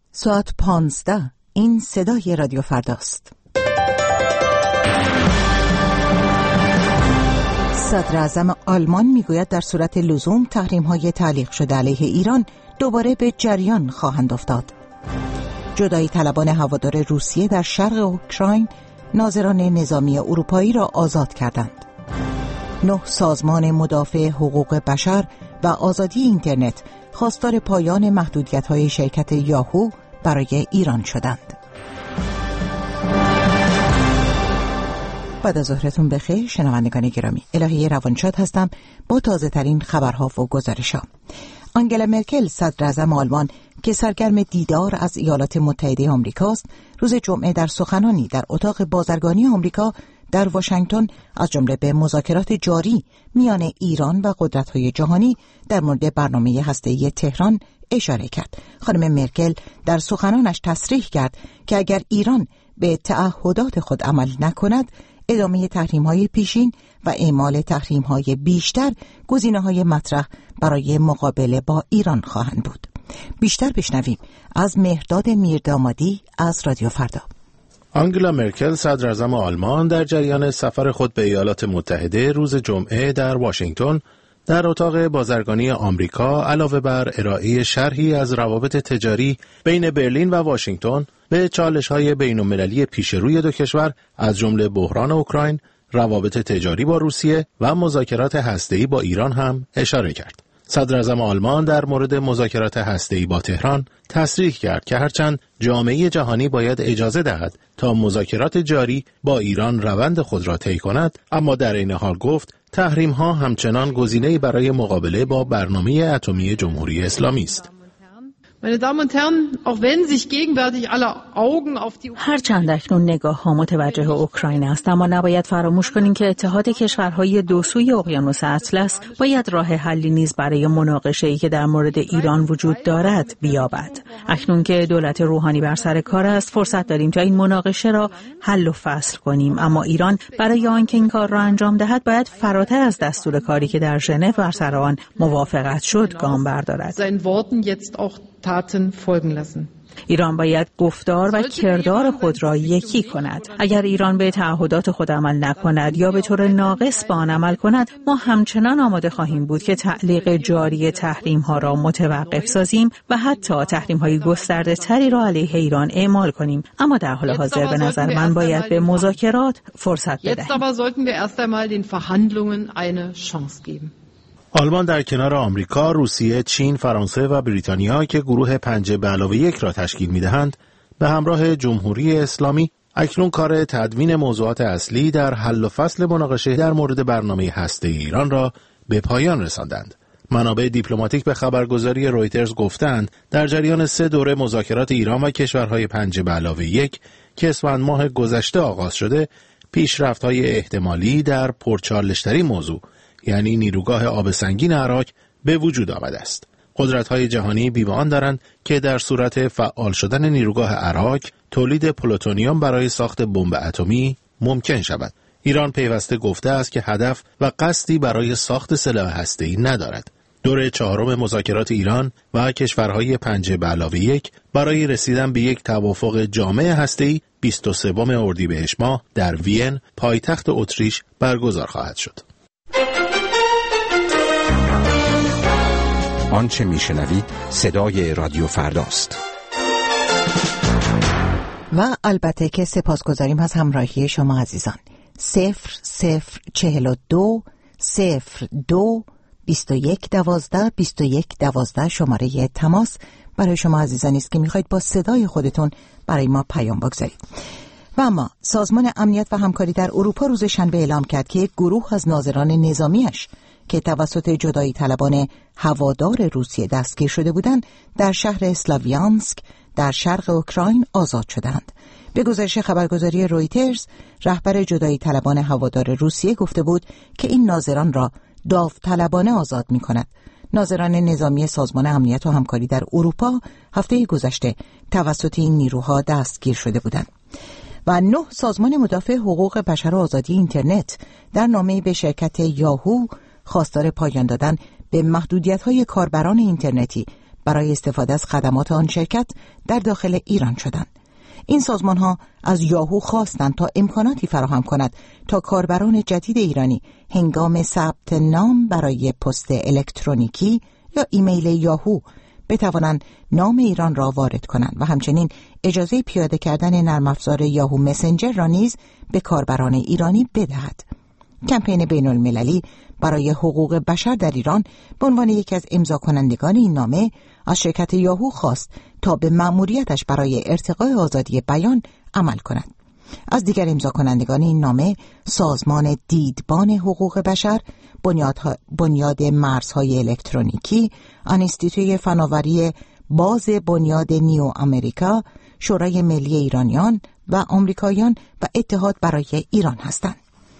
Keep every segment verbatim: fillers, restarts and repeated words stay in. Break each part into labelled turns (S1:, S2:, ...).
S1: ساعت پانزده. این صدای رادیو فرداست. صدر اعظم آلمان میگوید در صورت لزوم تحریم‌های تعلیق شده علیه ایران دوباره به جریان خواهند افتاد. جدایی طلبان هوادار روسیه در شرق اوکراین ناظران نظامی اروپایی را آزاد کردند. نه سازمان مدافع حقوق بشر و آزادی اینترنت خواستار پایان محدودیت‌های شرکت یاهو برای ایران شدند. بعد از ظهرتون بخیر شنوندگان گرامی. الهی روانشاد هستم با تازه ترین خبرها و گزارش‌ها. آنگلا مرکل صدر اعظم آلمان که سرگرم دیدار از ایالات متحده آمریکاست، روز جمعه در سخنانی در اتاق بازرگانی آمریکا در واشنگتن از جمله به مذاکرات جاری میان ایران و قدرت‌های جهانی در مورد برنامه هسته‌ای تهران اشاره کرد. خانم مرکل در سخنانش تصریح کرد که اگر ایران به تعهدات خود عمل نکند، ادامه تحریم‌های پیشین و اعمال تحریم‌های بیشتر گزینه‌های مطرح برای مقابله با ایران خواهند بود. بیشتر بشنویم از مهرداد میردامادی از رادیو فردا.
S2: آنگلا مرکل صدر اعظم آلمان در جریان سفر خود به ایالات متحده روز جمعه در واشنگتن در اتاق بازرگانی آمریکا علاوه بر ارائه شرحی از روابط تجاری بین برلین و واشنگتن به چالش‌های بین‌المللی پیش روی دو کشور از جمله بحران اوکراین، روابط تجاری با روسیه و مذاکرات هسته‌ای با ایران هم اشاره کرد. صدر اعظم آلمان در مورد مذاکرات هسته‌ای با تهران تصریح کرد که هرچند جامعه جهانی باید اجازه دهد تا مذاکرات جاری با ایران روند خود را طی کند، اما در این حال گفت تحریم‌ها همچنان گزینه‌ای برای مقابله با برنامه اتمی جمهوری اسلامی است.
S3: هرچند اکنون نگاه ها متوجه اوکراین است، اما نباید فراموش کنیم که اتحاد کشورهای دو سوی اقیانوس اطلس باید راه حلی نیز برای مناقشه‌ای که در مورد ایران وجود دارد بیابد. اکنون که دولت روحانی بر سر کار است، فرصت داریم تا این مناقشه را حل و فصل کنیم، اما ایران برای آنکه این کار را انجام دهد باید فراتر از دستور کاری که در ژنو بر سر آن موافقت شد گام بردارد.
S4: Taten folgen lassen.
S3: ایران باید گفتار و کردار خود را یکی کند. اگر ایران به تعهدات خود عمل نکند یا به طور ناقص با آن عمل کند، ما همچنان آماده خواهیم بود که تعلیق جاری تحریم ها را متوقف سازیم و حتی تحریم های گسترده تری را علیه ایران اعمال کنیم. اما در حال حاضر به نظر من باید به مذاکرات فرصت بدهیم.
S4: Jetzt aber sollten wir erst einmal den Verhandlungen eine Chance geben.
S2: آلمان در کنار آمریکا، روسیه، چین، فرانسه و بریتانیا که گروه پنج به علاوه یک را تشکیل می‌دهند، به همراه جمهوری اسلامی اکنون کار تدوین موضوعات اصلی در حل و فصل مناقشه در مورد برنامه هسته‌ای ایران را به پایان رساندند. منابع دیپلماتیک به خبرگزاری رویترز گفتند در جریان سه دوره مذاکرات ایران و کشورهای پنج به علاوه یک که اسفند ماه گذشته آغاز شده، پیشرفت‌های احتمالی در پرچالش‌ترین موضوع یعنی نیروگاه آب سنگین عراق به وجود آمده است. قدرت‌های جهانی بی‌آن دارند که در صورت فعال شدن نیروگاه عراق تولید پلوتونیوم برای ساخت بمب اتمی ممکن شود. ایران پیوسته گفته است که هدف و قصدی برای ساخت سلاح هسته‌ای ندارد. دوره چهارم مذاکرات ایران و کشورهای پنج به علاوه یک برای رسیدن به یک توافق جامع هسته‌ای بیست و سوم اردیبهشت ماه در وین، پایتخت اتریش برگزار خواهد شد.
S5: آنچه میشنوید صدای رادیو فرداست.
S1: و البته که سپاسگزاریم از همراهی شما عزیزان. صفر صفر چهل و دو صفر دو بیست و یک دوازده بیست و یک دوازده شماره تماس برای شما عزیزانی است که میخواید با صدای خودتون برای ما پیام بگذارید. و اما سازمان امنیت و همکاری در اروپا روز شنبه اعلام کرد که یک گروه از ناظران نظامیش که توسط جدایی طلبان هوادار روسیه دستگیر شده بودند در شهر اسلاویانسک در شرق اوکراین آزاد شدند. به گزارش خبرگزاری رویترز، رهبر جدایی طلبان هوادار روسیه گفته بود که این ناظران را داوطلبانه آزاد می کند. ناظران نظامی سازمان امنیت و همکاری در اروپا هفته گذشته توسط این نیروها دستگیر شده بودند. و نه سازمان مدافع حقوق بشر و آزادی اینترنت در نامه‌ای به شرکت یاهو خواستار پایان دادن به محدودیت‌های کاربران اینترنتی برای استفاده از خدمات آن شرکت در داخل ایران شدند. این سازمان ها از یاهو خواستند تا امکاناتی فراهم کند تا کاربران جدید ایرانی هنگام ثبت نام برای پست الکترونیکی یا ایمیل یاهو بتوانند نام ایران را وارد کنند و همچنین اجازه پیاده کردن نرم افزار یاهو مسنجر را نیز به کاربران ایرانی بدهد. کمپین بین المللی برای حقوق بشر در ایران به عنوان یکی از امضا کنندگان این نامه از شرکت یاهو خواست تا به مأموریتش برای ارتقای آزادی بیان عمل کند. از دیگر امضا کنندگان این نامه سازمان دیدبان حقوق بشر، بنیاد, بنیاد مرزهای الکترونیکی، انستیتوی فناوری باز بنیاد نیو امریکا، شورای ملی ایرانیان و آمریکایان و اتحاد برای ایران هستند.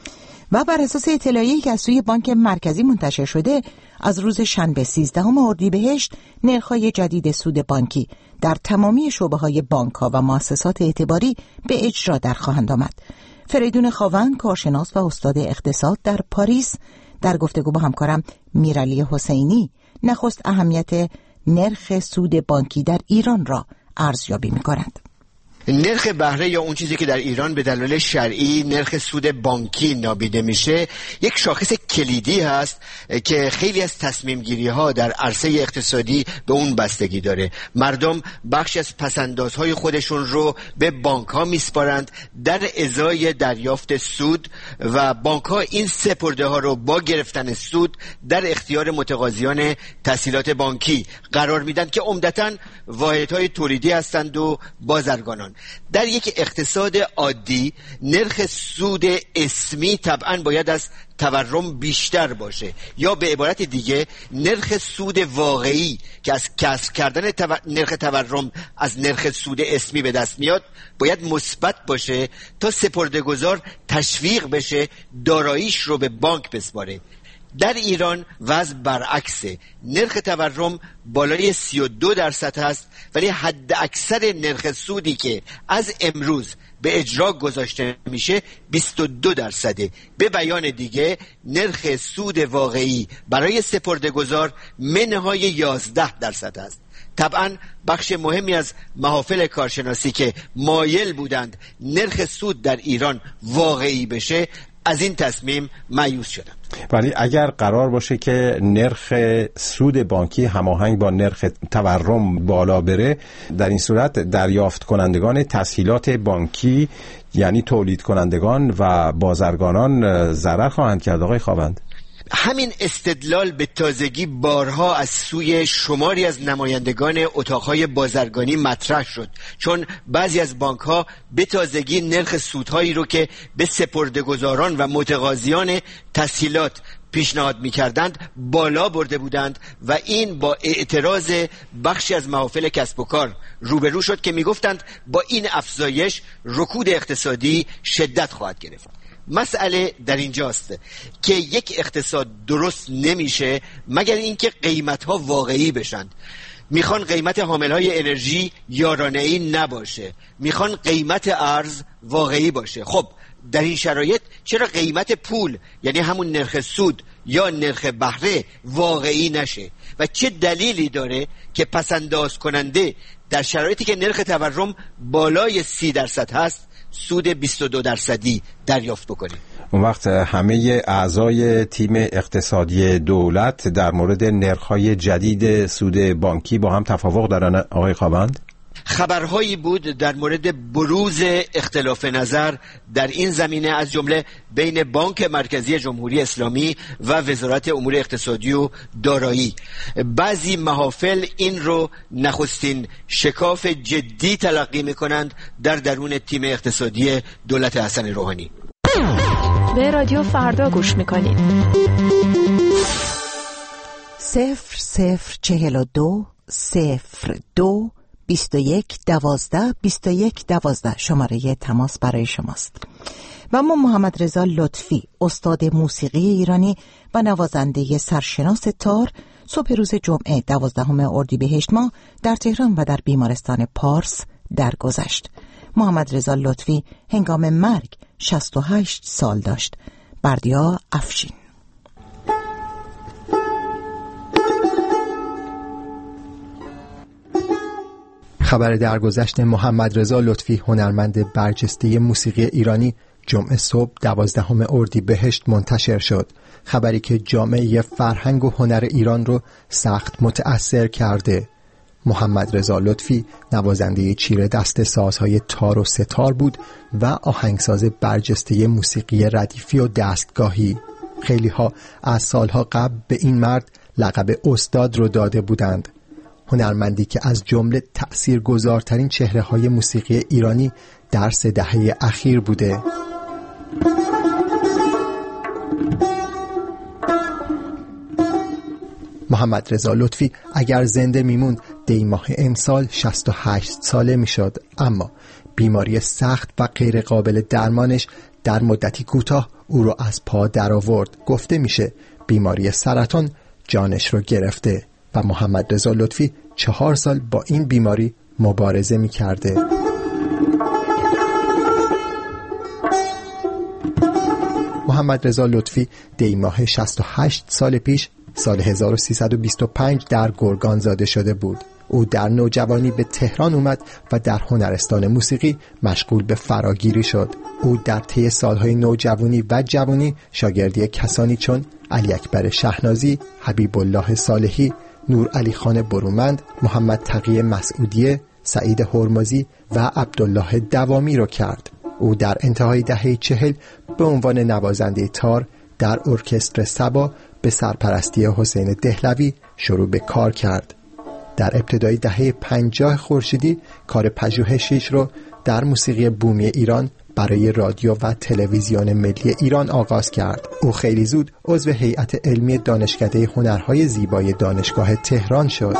S1: و بر اساس اطلاعیه‌ای که از سوی بانک مرکزی منتشر شده، از روز شنبه سیزدهم اردیبهشت نرخ‌های جدید سود بانکی در تمامی شعبه‌های بانک‌ها و مؤسسات اعتباری به اجرا در خواهند آمد. فریدون خاوند، کارشناس و استاد اقتصاد در پاریس، در گفتگو با همکارم میرعلی حسینی نخست اهمیت نرخ سود بانکی در ایران را ارزیابی می‌کنند.
S6: نرخ بهره یا اون چیزی که در ایران به دلایل شرعی نرخ سود بانکی نامیده میشه یک شاخص کلیدی هست که خیلی از تصمیم گیری ها در عرصه اقتصادی به اون بستگی داره. مردم بخش از پسندازهای خودشون رو به بانک ها میسپارند در ازای دریافت سود و بانک ها این سپرده ها رو با گرفتن سود در اختیار متقاضیان تسهیلات بانکی قرار میدن که عمدتاً واحدهای تولیدی هستند و بازرگانان. در یک اقتصاد عادی نرخ سود اسمی طبعاً باید از تورم بیشتر باشه، یا به عبارت دیگه نرخ سود واقعی که از کسر کردن تو... نرخ تورم از نرخ سود اسمی به دست میاد باید مثبت باشه تا سپرده‌گذار تشویق بشه داراییش رو به بانک بسپاره. در ایران وضع برعکسه. نرخ تورم بالای سی و دو درصد هست، ولی حد اکثر نرخ سودی که از امروز به اجرا گذاشته میشه بیست و دو درصده. به بیان دیگه نرخ سود واقعی برای سپرده‌گذار منهای یازده درصد است. طبعا بخش مهمی از محافل کارشناسی که مایل بودند نرخ سود در ایران واقعی بشه از این تصمیم مایوس شدند.
S5: ولی اگر قرار باشه که نرخ سود بانکی هماهنگ با نرخ تورم بالا بره، در این صورت دریافت کنندگان تسهیلات بانکی یعنی تولید کنندگان و بازرگانان ضرر خواهند کرد. آقای خاوند،
S6: همین استدلال به تازگی بارها از سوی شماری از نمایندگان اتاقهای بازرگانی مطرح شد، چون بعضی از بانکها به تازگی نرخ سودهایی رو که به سپرده‌گذاران و متقاضیان تسهیلات پیشنهاد می‌کردند بالا برده بودند و این با اعتراض بخشی از محافل کسب و کار روبرو شد که می‌گفتند با این افزایش رکود اقتصادی شدت خواهد گرفت. مسئله در اینجاست که یک اقتصاد درست نمیشه مگر اینکه قیمت‌ها واقعی بشن. میخوان قیمت حامل‌های انرژی یارانه‌ای نباشه، میخوان قیمت ارز واقعی باشه. خب در این شرایط چرا قیمت پول یعنی همون نرخ سود یا نرخ بهره واقعی نشه؟ و چه دلیلی داره که پسنداز کننده در شرایطی که نرخ تورم بالای سی درصد هست سود بیست و دو درصدی دریافت بکنه؟
S5: اون وقت همه اعضای تیم اقتصادی دولت در مورد نرخ‌های جدید سود بانکی با هم توافق دارن. آقای خاوند،
S6: خبرهایی بود در مورد بروز اختلاف نظر در این زمینه، از جمله بین بانک مرکزی جمهوری اسلامی و وزارت امور اقتصادی و دارایی. بعضی محافل این رو نخستین شکاف جدی تلقی می‌کنند در درون تیم اقتصادی دولت حسن روحانی.
S7: به رادیو فردا گوش می‌کنید.
S1: صفر صفر چهل و دو صفر دو بیست و یک دوازده بیست و یک دوازده شماره تماس برای شماست. و ما محمد رضا لطفی، استاد موسیقی ایرانی و نوازنده سرشناس تار، صبح روز جمعه دوازدهم اردیبهشت ماه در تهران و در بیمارستان پارس درگذشت. محمد رضا لطفی هنگام مرگ شصت و هشت سال داشت. بردیا افشین.
S8: خبر درگذشت محمد رضا لطفی، هنرمند برجسته موسیقی ایرانی، جمعه صبح دوازدهم اردیبهشت منتشر شد. خبری که جامعه فرهنگ و هنر ایران رو سخت متأثر کرده. محمد رضا لطفی نوازنده چیره دست سازهای تار و ستار بود و آهنگساز برجسته موسیقی ردیفی و دستگاهی. خیلی ها از سالها قبل به این مرد لقب استاد رو داده بودند. هنرمندی که از جمله تأثیرگذارترین چهره‌های موسیقی ایرانی در سه دهه اخیر بوده. محمد رضا لطفی اگر زنده میموند دی ماه امسال شصت و هشت ساله میشد، اما بیماری سخت و غیر قابل درمانش در مدتی کوتاه او را از پا درآورد. گفته میشه بیماری سرطان جانش رو گرفته و محمد رضا لطفی چهار سال با این بیماری مبارزه میکرده. محمد رضا لطفی دی ماه شصت و هشت سال پیش سال هزار و سیصد و بیست و پنج در گرگان زاده شده بود. او در نوجوانی به تهران اومد و در هنرستان موسیقی مشغول به فراگیری شد. او در طی سالهای نوجوانی و جوانی شاگردی کسانی چون علی اکبر شهنازی، حبیب الله صالحی، نور علی خان برومند، محمد تقی مسعودیه، سعید هرمزی و عبدالله دوامی را کرد. او در انتهای دهه چهل به عنوان نوازنده تار در ارکستر صبا به سرپرستی حسین دهلوی شروع به کار کرد. در ابتدای دهه پنجاه خورشیدی کار پژوهشیش رو در موسیقی بومی ایران برای رادیو و تلویزیون ملی ایران آغاز کرد. او خیلی زود عضو هیئت علمی دانشکده هنرهای زیبای دانشگاه تهران شد.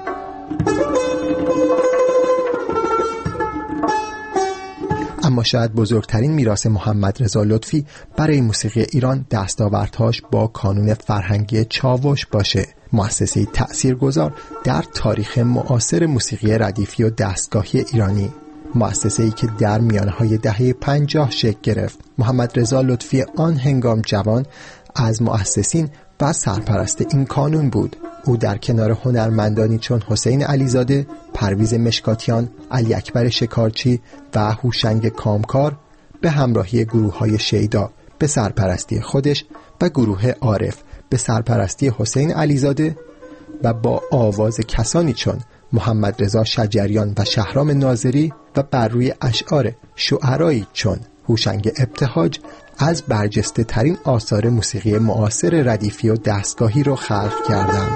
S8: اما شاید بزرگترین میراث محمد رضا لطفی برای موسیقی ایران دستاوردهاش با کانون فرهنگی چاوش باشه، مؤسسه‌ای تأثیرگذار در تاریخ معاصر موسیقی ردیفی و دستگاهی ایرانی، مؤسسه‌ای که در میانه‌های دهه پنجاه شکل گرفت. محمد رضا لطفی آن هنگام جوان از مؤسسین و سرپرست این کانون بود. او در کنار هنرمندانی چون حسین علیزاده، پرویز مشکاتیان، علی اکبر شکارچی و هوشنگ کامکار به همراهی گروه‌های شیدا به سرپرستی خودش و گروه عارف به سرپرستی حسین علیزاده و با آواز کسانی چون محمد رضا شجریان و شهرام ناظری و بر روی اشعار شعرایی چون هوشنگ ابتهاج از برجسته ترین آثار موسیقی معاصر ردیفی و دستگاهی را خلق کردند.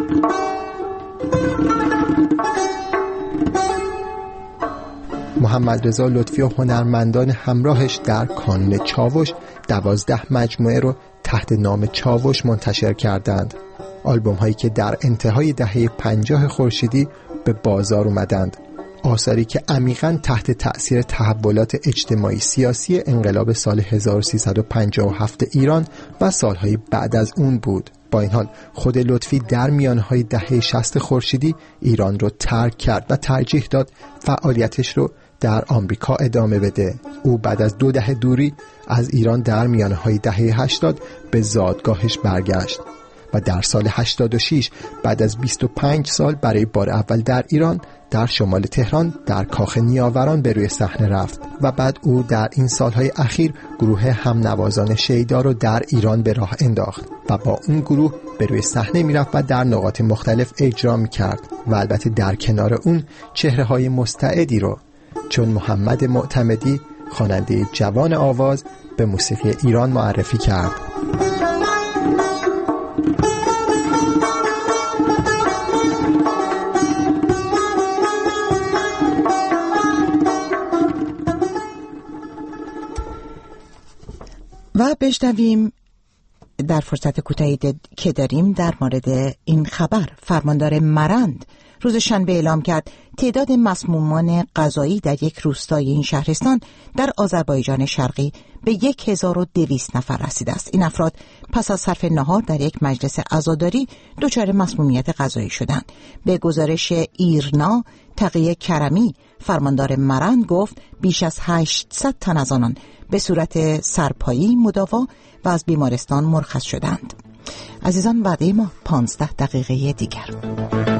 S8: محمد رضا لطفی و هنرمندان همراهش در کانون چاوش دوازده مجموعه رو تحت نام چاوش منتشر کردند. آلبوم هایی که در انتهای دهه پنجاه خورشیدی به بازار اومدند. آثاری که عمیقاً تحت تأثیر تحولات اجتماعی سیاسی انقلاب سال هزار و سیصد و پنجاه و هفت ایران و سالهای بعد از اون بود. با این حال خود لطفی در میانهای دهه شصت خورشیدی ایران رو ترک کرد و ترجیح داد فعالیتش رو در آمریکا ادامه بده. او بعد از دو دهه دوری از ایران در میانهای دهه هشتاد به زادگاهش برگشت و در سال هشتاد و شش بعد از بیست و پنج سال برای بار اول در ایران در شمال تهران در کاخ نیاوران به روی صحنه رفت و بعد او در این سالهای اخیر گروه همنوازان شیدا رو در ایران به راه انداخت و با اون گروه به روی صحنه میرفت و در نقاط مختلف اجرا میکرد و البته در کنار اون چهره‌های مستعدی رو چون محمد معتمدی، خواننده جوان آواز، به موسیقی ایران معرفی کرد.
S1: و بشنویم در فرصت کوتاهی که داریم در مورد این خبر. فرماندار مرند روز شنبه اعلام کرد تعداد مسمومان غذایی در یک روستای این شهرستان در آذربایجان شرقی به یک هزار و دویست نفر رسیده است. این افراد پس از صرف نهار در یک مجلس عزاداری دچار مسمومیت غذایی شدند. به گزارش ایرنا تقی کرمی فرماندار مرند گفت بیش از هشتصد تن از آنان به صورت سرپایی مداوا و از بیمارستان مرخص شدند. عزیزان، وعده ما پانزده دقیقه دیگر.